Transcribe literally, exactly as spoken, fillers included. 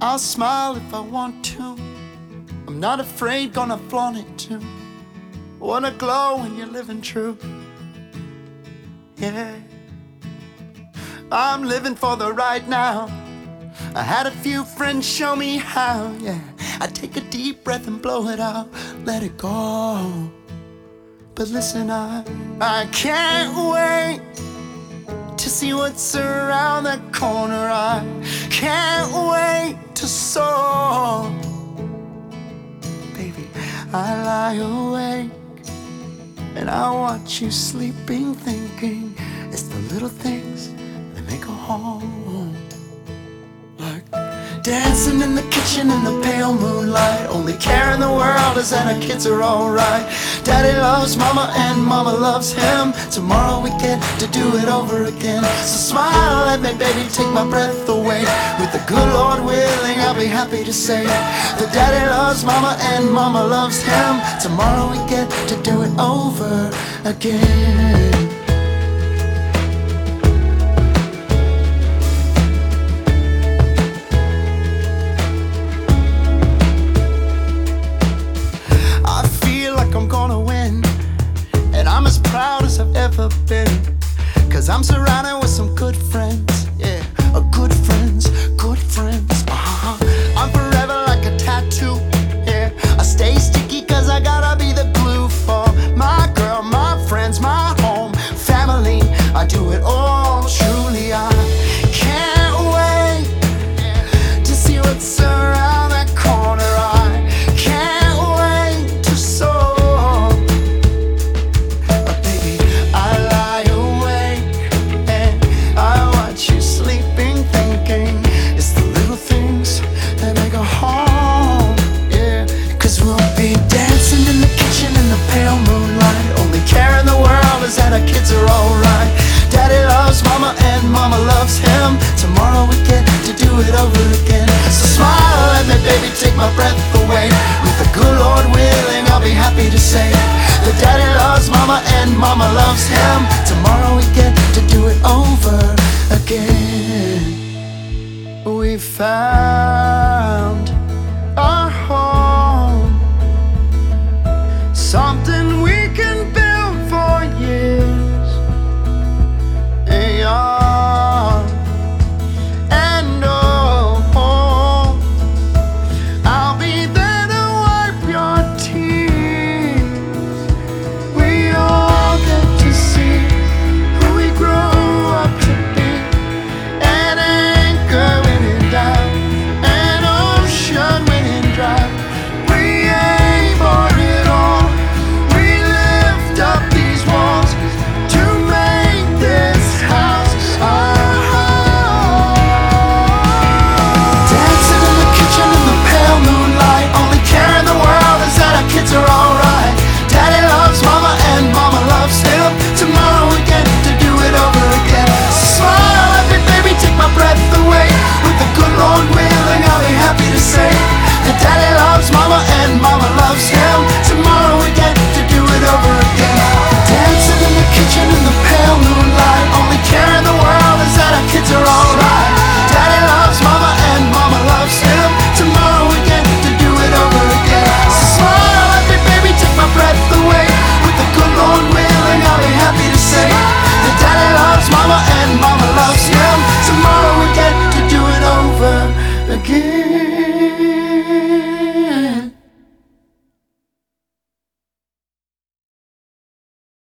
I'll smile if I want to. I'm not afraid, gonna flaunt it too. Wanna glow when you're living true. Yeah, I'm living for the right now. I had a few friends show me how. Yeah, I take a deep breath and blow it out, let it go. But listen, I, I can't wait to see what's around the corner. I can't wait to soar. Baby, I lie awake and I watch you sleeping, thinking it's the little things that make a home. Like dancing in the kitchen in the pale moonlight. Only care in the world is that our kids are alright. Daddy loves mama and mama loves him. Tomorrow we get to do it over again. So smile at me, baby, take my breath away. With the good Lord willing, I'll be happy to say that daddy loves mama and mama loves him. Tomorrow we get to do it over again. I'm gonna win, and I'm as proud as I've ever been. Cause I'm surrounded with some good friends. Yeah, uh, good friends, good friends. Uh-huh. I'm forever like a tattoo. Yeah, I stay sticky cause I gotta be the glue for my girl, my friends, my home, family. I do it all, truly. I can't wait to see what's around that corner. I can't wait to soar. That our kids are alright. Daddy loves mama and mama loves him. Tomorrow we get to do it over again. So smile at me, baby, take my breath away. With the good Lord willing, I'll be happy to say that daddy loves mama and mama loves him. Tomorrow we get to do it over again. We found our home, something we can build for years, young and old. I'll be there to wipe your tears. We all get to see who we grow up to be. An anchor when in doubt, an ocean when in drought. We aim for it all. We lift up these walls to make this house our home. Dancing in the kitchen in the pale moonlight. Only care in the world is that our kids are alright. Daddy loves mama and mama loves him. Tomorrow we get to do it over again. So smile at me, baby, take my breath away. With the good Lord willing, I'll be happy to say that daddy loves mama and mama loves him.